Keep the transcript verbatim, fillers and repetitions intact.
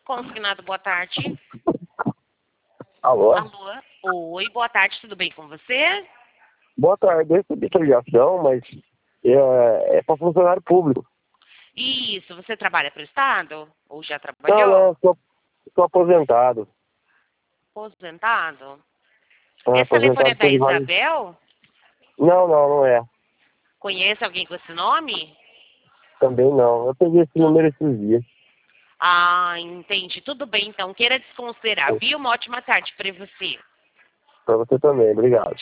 Consignado, boa tarde. Alô? Alô? Oi, boa tarde, tudo bem com você? Boa tarde, eu recebi essa ligação, mas é, é para funcionário público. Isso, você trabalha para o Estado? Ou já Não, trabalhou? não, sou, sou aposentado. Aposentado? Ah, Esse telefone é aposentado da por vários... Isabel? Não, não, não é. Conhece alguém com esse nome? Também não. Eu peguei esse Não. número esses dias. Ah, entendi. Tudo bem, então. Queira desconsiderar, viu? Uma ótima tarde para você. Para você também, obrigado.